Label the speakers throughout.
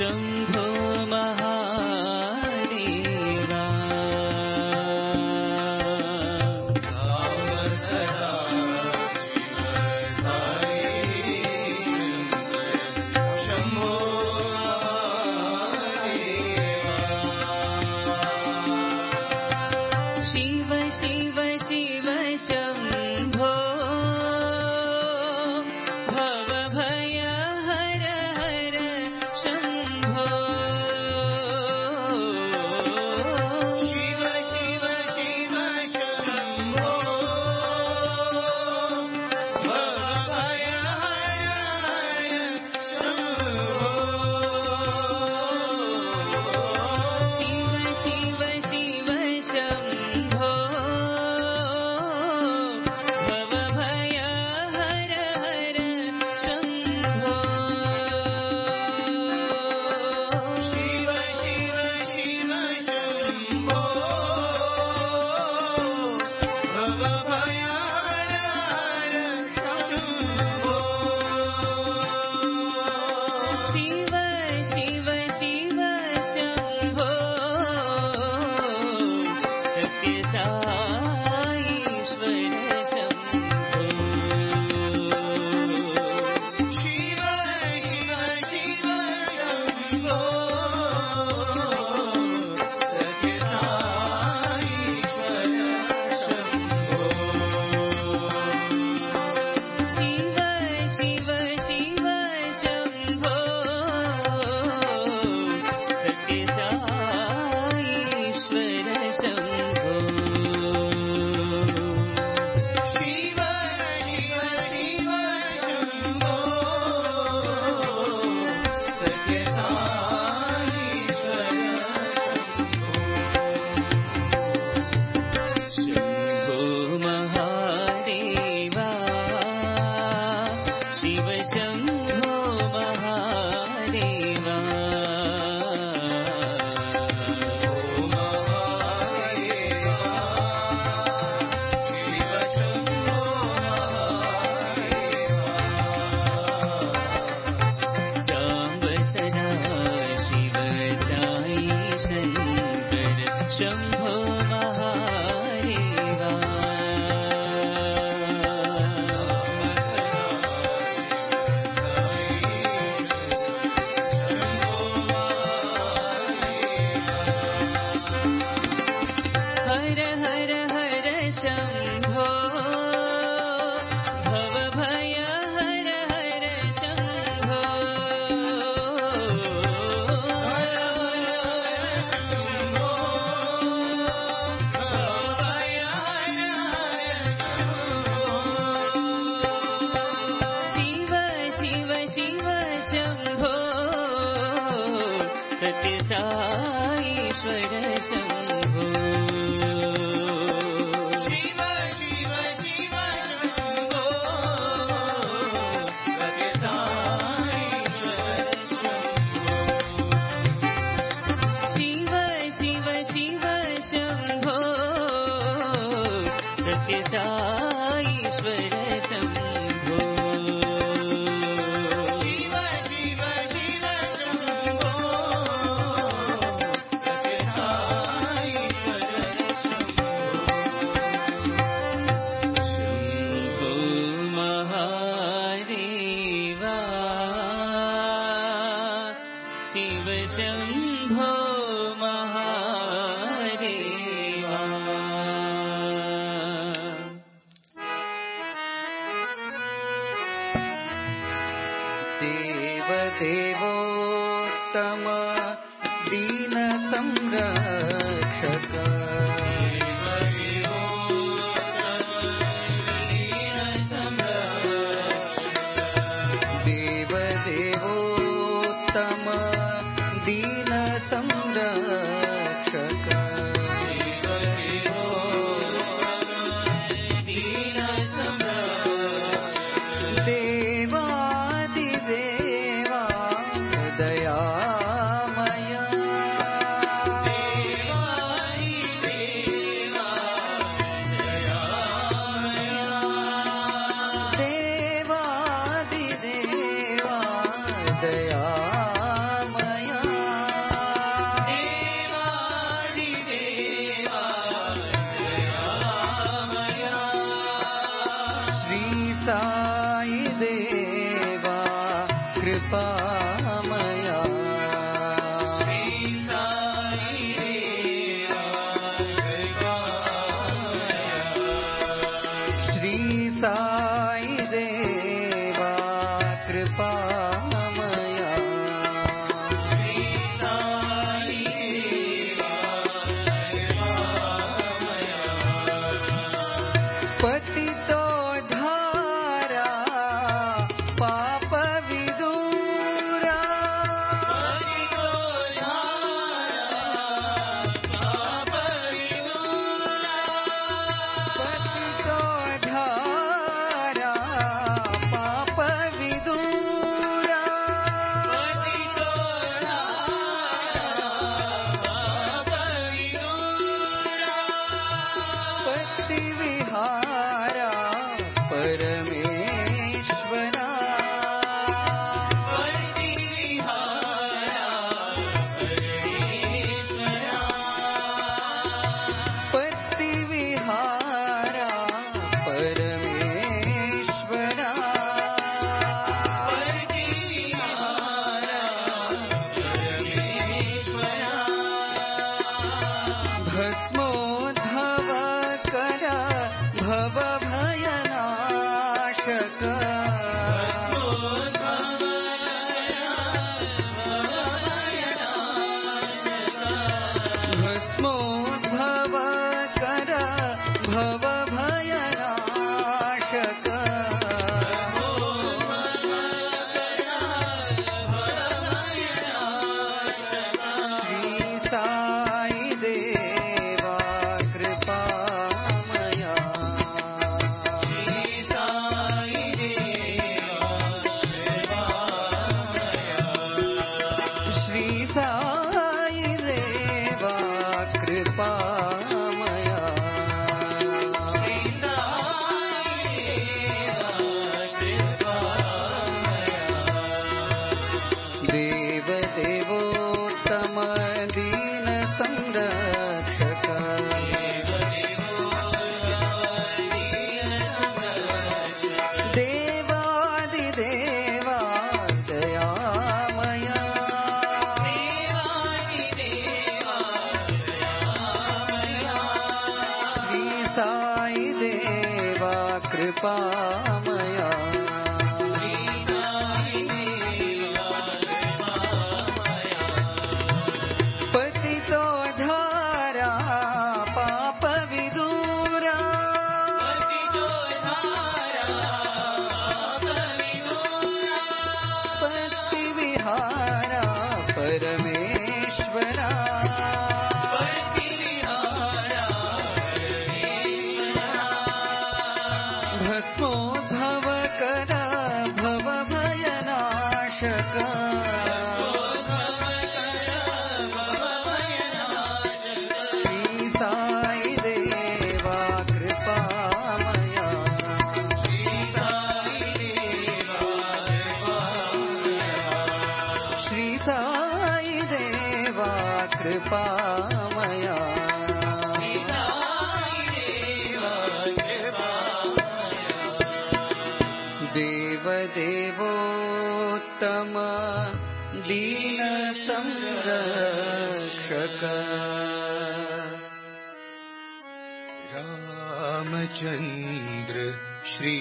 Speaker 1: शम्भो महादेवा
Speaker 2: देवोत्तम दीन संरक्षक देवोत्तम दीन संरक्षक दयामया देवदेवोत्तम दीन संरक्षक रामचंद्र श्री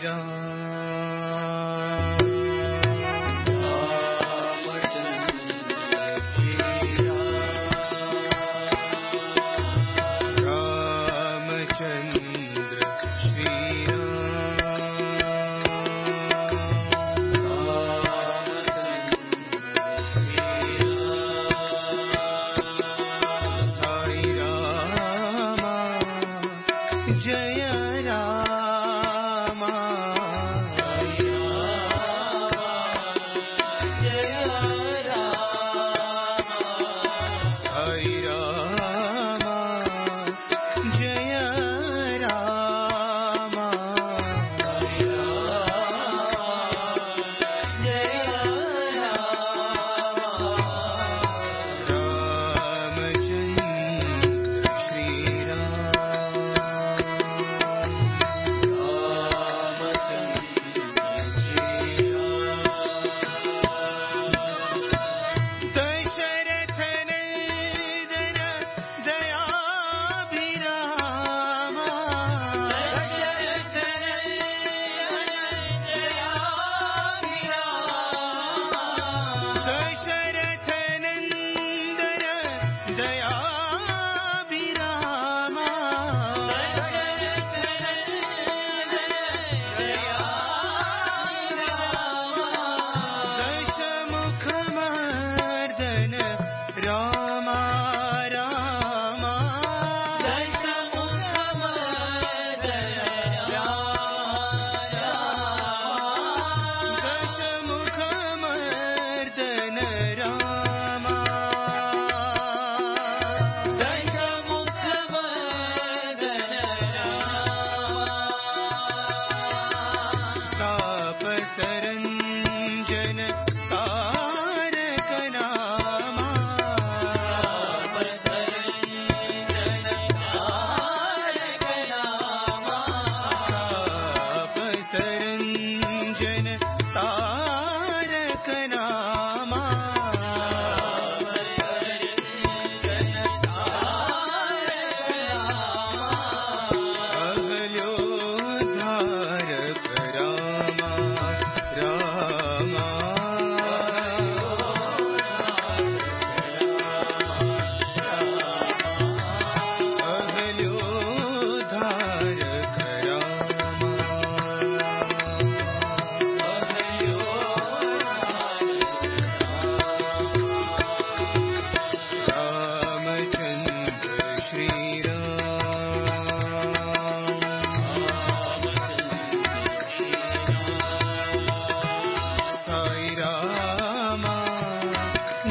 Speaker 2: राम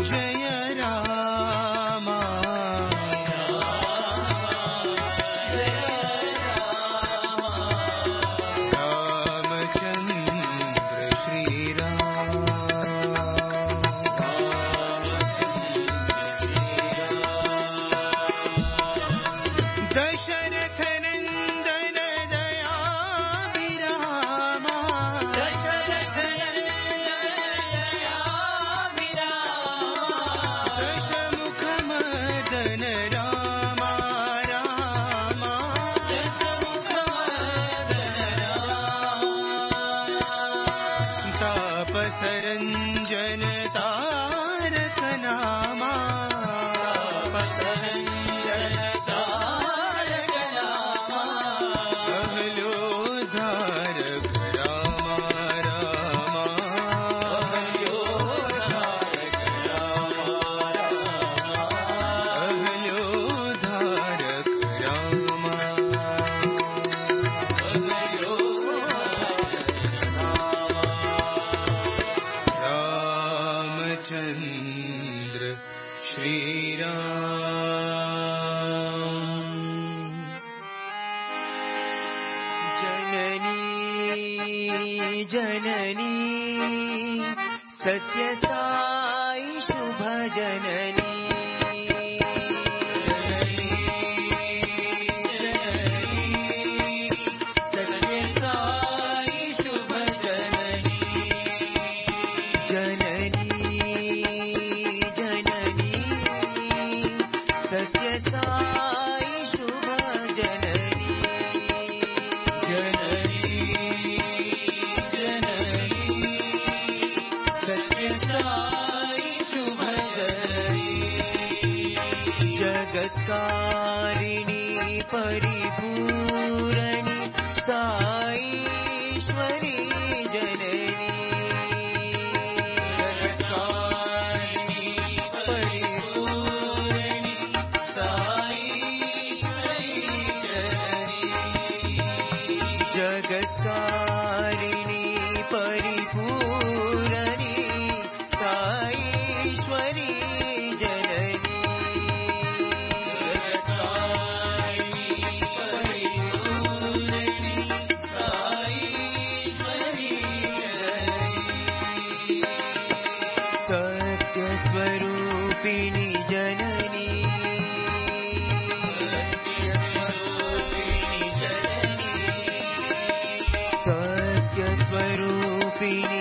Speaker 2: जय राम रामचंद्र श्री राम दशरथ नंदन दयाभिराम दशरथ दशमुख मदन राम राम दशमुख मदन तापस रंजन तारक नामा तापस रंजन तारक नामा अहल्योद्धारक राम राम अहल्योद्धारक राम राम अहल्योद्धारक राम रामचंद्र श्री राम जननी जननी सत्य साई शुभ जननी सत्य साई शुभ जननी जननी सत्य साई शुभ जननी जननी सत्य साई शुभ जननी जगत्कारिणी परिपूरणी साईश्वरी जननी जगत्कारिणी परिपूरणी साईश्वरी जननी जगत्कारिणी परिपूरणी साईश्वरी जननी सत्यस्वरूपिणी जननी सत्यस्वरूपिणी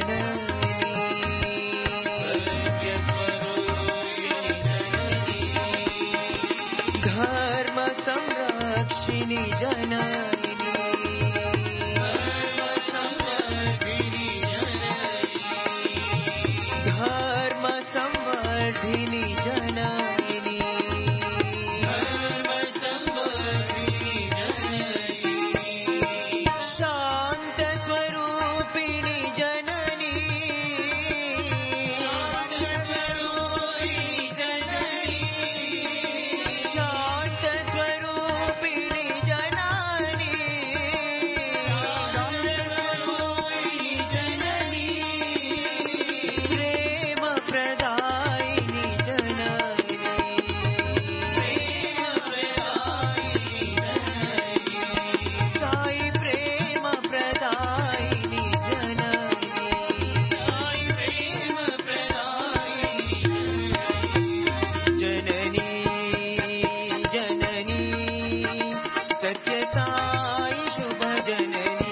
Speaker 2: जननी धर्म संरक्षिणी जननी धर्म संवर्धिनी जननी शांत स्वरूपिणी जननी शांत स्वरूपिणी जननी प्रेम प्रदायिनी जननी साई प्रेम प्रदायिनी जननी जननी सत्य साई शुभ जननी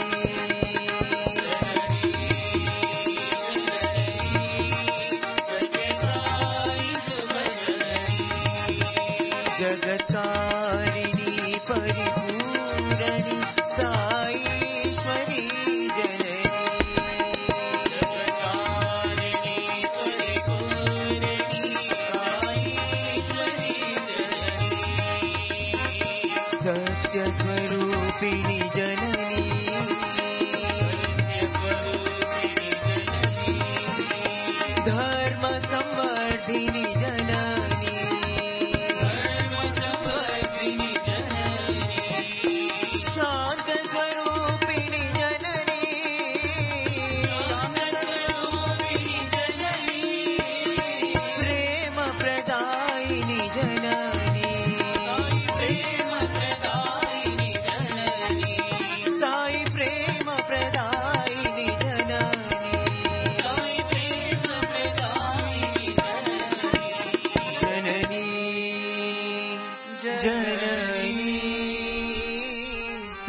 Speaker 2: जगत्कारिणी परिपूरणी साईश्वरी जननी सत्यस्वरूपिणी जननी धर्म संवर्धिनी जननी शांत स्वरूपिणी जननी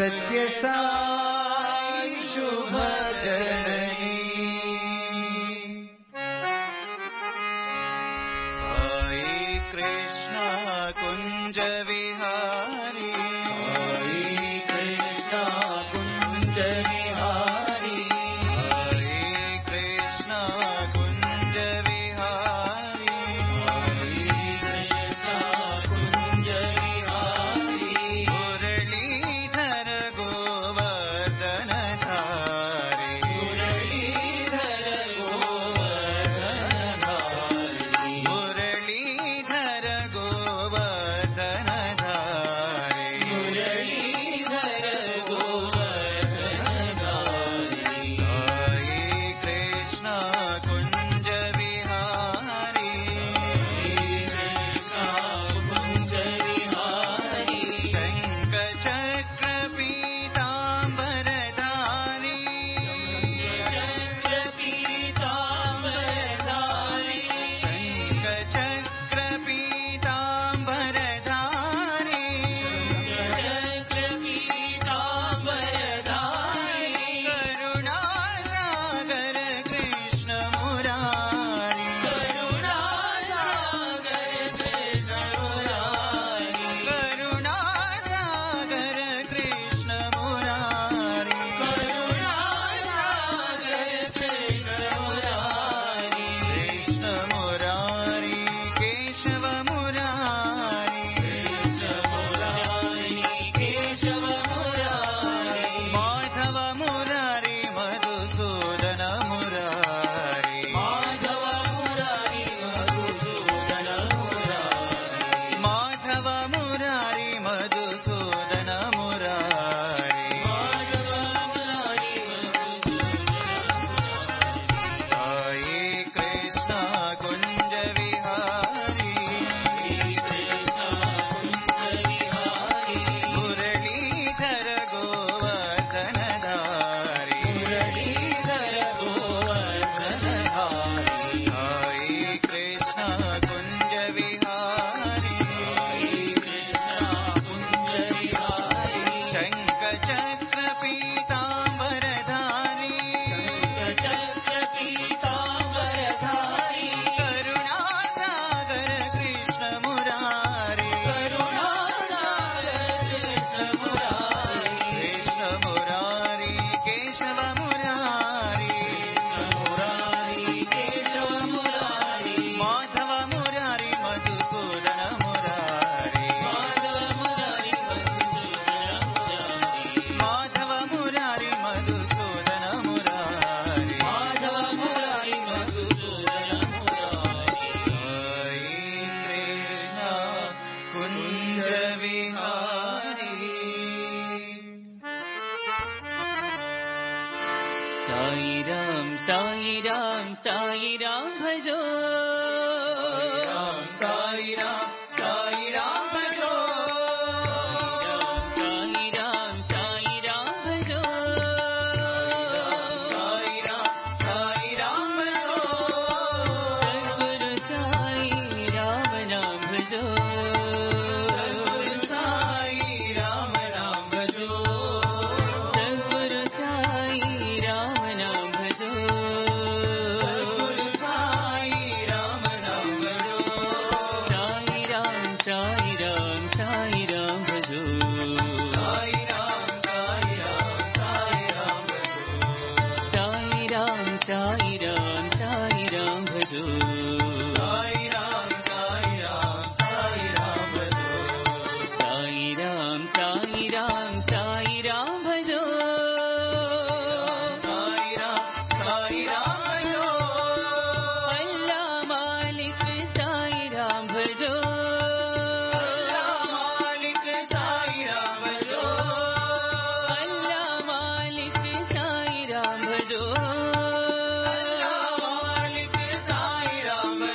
Speaker 2: सत्य साई शुभ जननी साई कृष्ण कुंज विहारी साई कृष्ण कुंज विहारी साई कृष्ण कुंज विहारी मुरलीधर गोवर्धन धारी मुरलीधर गोवर्धन धारी मुरलीधर गोवर्धन धारी मुरलीधर गोवर्धन धारी साई कृष्ण कुंज विहारी कुंज विहारी शंख चक्र पीतांबर धारी चक्र पीतांबर धारी शंख चक्र पीतांबर धारी चक्र पीतांबर धारी करुणा सागर कृष्ण मुरारी करुणा सागर कृष्ण मुरारी करुणा सागर कृष्ण मुरारी करुणा सागर कृष्ण मुरारी कृष्ण मुरारी केशव मुरारी कृष्ण मुरारी केशव मुरारी माधव मुरारी मधुसूदन मुरारी माधव मुरारी मधुसूदन मुरारी माधव मुरारी मधुसूदन मुरारी माधव मुरारी साई कृष्ण कुंज विहारी कृष्ण कुंज विहारी मुरलीधर गोवर्धन धारी मुरलीधर गोवर्धन धारी साई कृष्ण कुंज विहारी कृष्ण कुंज विहारी शंख चक्र पीतांबर धारी चक्र पीतांबर धारी करुणा सागर कृष्ण मुरारी करुणा सागर कृष्ण मुरारी कृष्ण मुरारी केशव मुरारी कृष्ण मुरारी केशव मुरारी माधव मुरारी मधुसूदन मुरारी माधव मुरारी मधुसूदन मुरारी माधव मुरारी मधुसूदन मुरारी माधव मुरारी मधुसूदन मुरारी साई कृष्ण कुंज विहारी साई राम साई राम साई राम भजो साई राम साई राम भजो साई राम साई राम भजो साई राम साई राम भजो सद्गुरु साई राम नाम भजो सद्गुरु साई राम नाम भजो सद्गुरु साई राम नाम भजो सद्गुरु साई राम नाम भजो साई राम साई राम साई राम भजो साई राम साई राम साई राम भजो साई राम साई राम साई राम भजो साई राम साई राम साई राम भजो साई राम साई राम साई राम भजो साई राम साई राम भजो अल्लाह मालिक साई राम भजो अल्लाह मालिक साई राम भजो अल्लाह मालिक साई राम भजो अल्लाह मालिक साई राम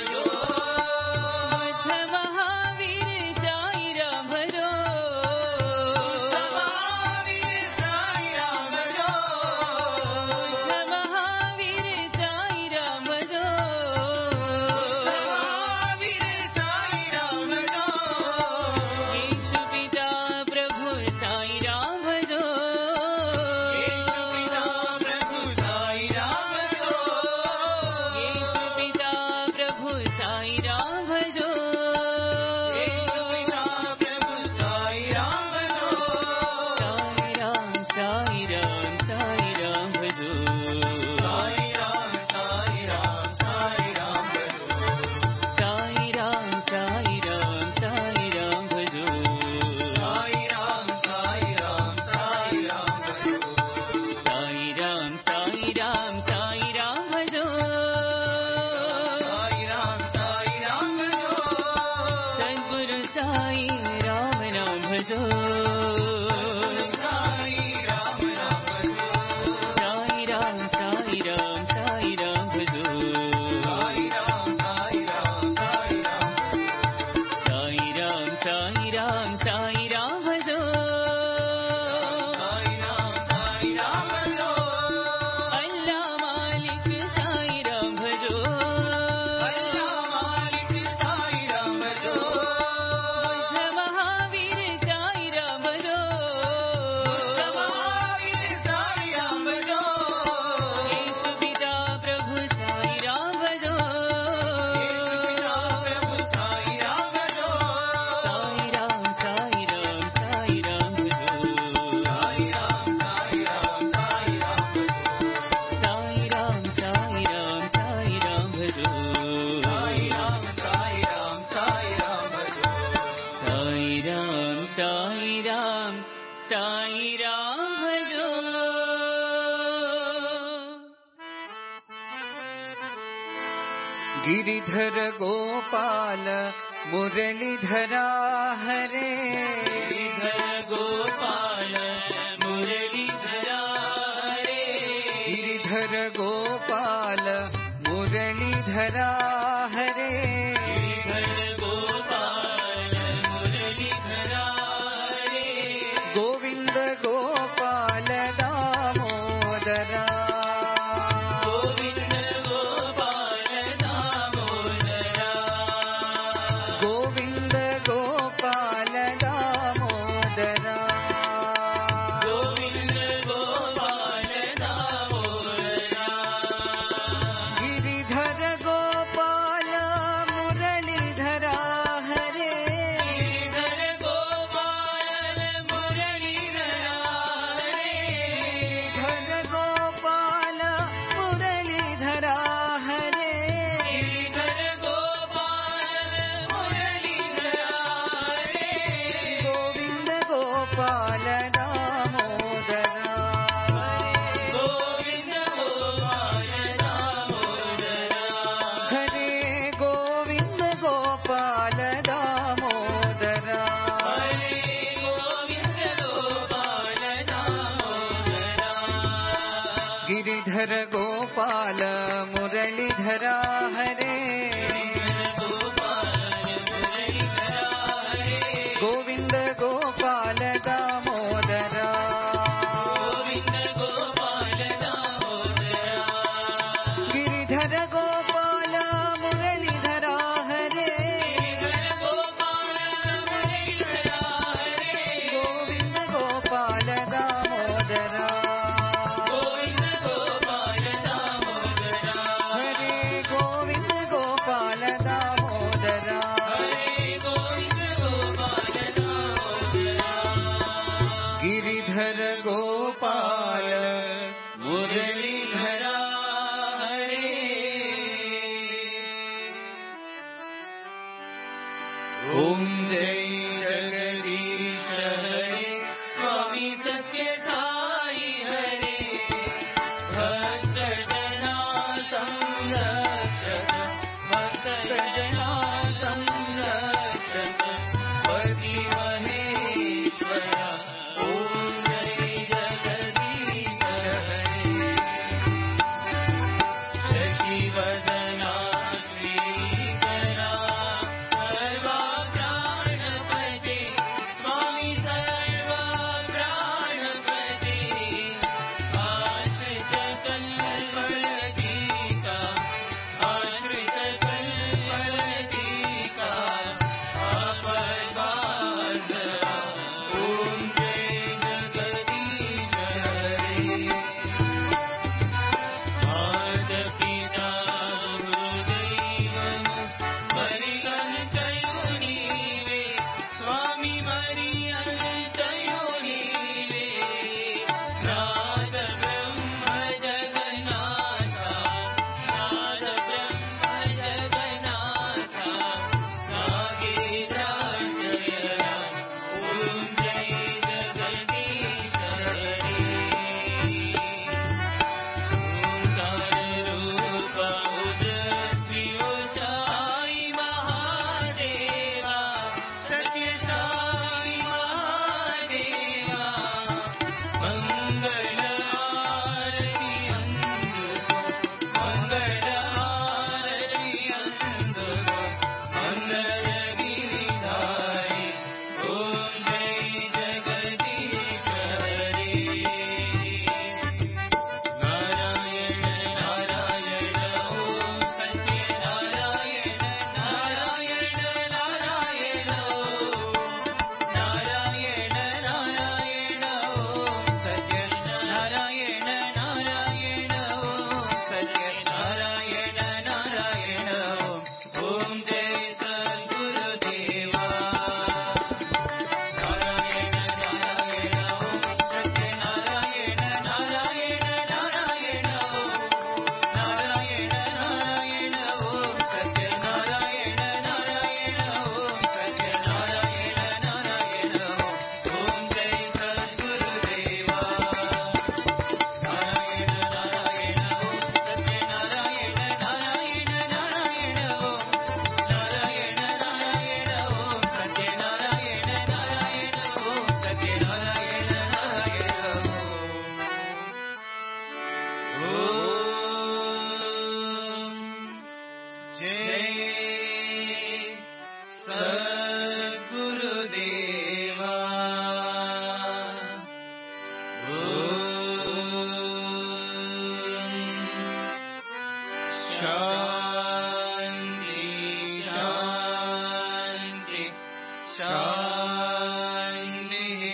Speaker 1: गिरिधर गोपाल मुरलीधरा हरे
Speaker 2: गिरिधर गोपाल मुरलीधरा हरे
Speaker 1: गिरिधर गोपाल मुरलीधरा हरे
Speaker 2: गिरिधर गोपाल मुरलीधरा हरे
Speaker 1: गोविंद गोपाल दामोदरा
Speaker 2: गोविंद गोपाल दामोदरा
Speaker 1: गोविंद गोपाल दामोदरा
Speaker 2: गोविंद गोपाल दामोदरा
Speaker 1: गिरिधर गोपाल मुरलीधरा हरे
Speaker 2: गिरिधर गोपाल मुरलीधरा हरे
Speaker 1: गिरिधर गोपाल मुरलीधरा हरे
Speaker 2: गिरिधर गोपाल मुरलीधरा हरे
Speaker 1: गोविंद गोपाल दामोदरा
Speaker 2: गोविंद गोपाल दामोदरा
Speaker 1: हरे गोविंद गोपाल दामोदरा
Speaker 2: हरे गोविंद गोपाल दामोदरा
Speaker 1: गिरिधर गोपाल मुरलीधरा हरे
Speaker 2: गोपाल मुरलीधरा हरे
Speaker 1: गोविंद गोपाल दामोदरा
Speaker 2: गोविंद गोपाल दामोदरा
Speaker 1: गिरिधर गोपाल मुरलीधरा हरे
Speaker 2: गिरिधर गोपाल मुरलीधरा हरे
Speaker 1: गोविंद गोपाल दामोदरा
Speaker 2: गोविंद गोपाल दामोदरा
Speaker 1: हरे गोविंद गोपाल दामोदरा
Speaker 2: हरे गोविंद गोपाल दामोदरा
Speaker 1: गिरिधर गोपाल मुरलीधरा हरे ओम जय जगदीश हरे
Speaker 2: स्वामी सत्य साई हरे भक्त जना संरक्षक भक्त जना संरक्षक पति महेश्वरा ओम जय जगदीश हरे शशिवदना श्रीकरा सर्वा प्राण
Speaker 1: सद्गुरुदेवा शान्ति शान्ति शान्तिः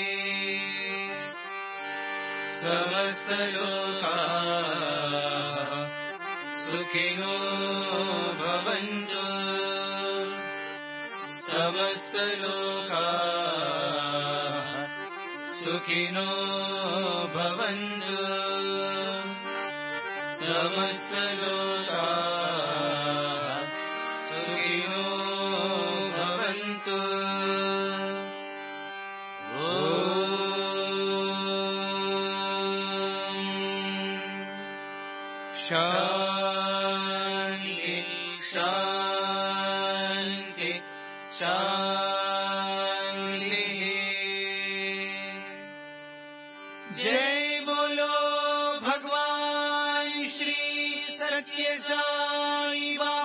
Speaker 1: समस्तलोकाः सुखिनो भवन्तु समस्तलोकाः सुखिनो भवन्तु समस्तलोकाः सुखिनो भवन्तु शान्ति शान्ति शान्तिः जय बोलो भगवान श्री सत्य साई बाबा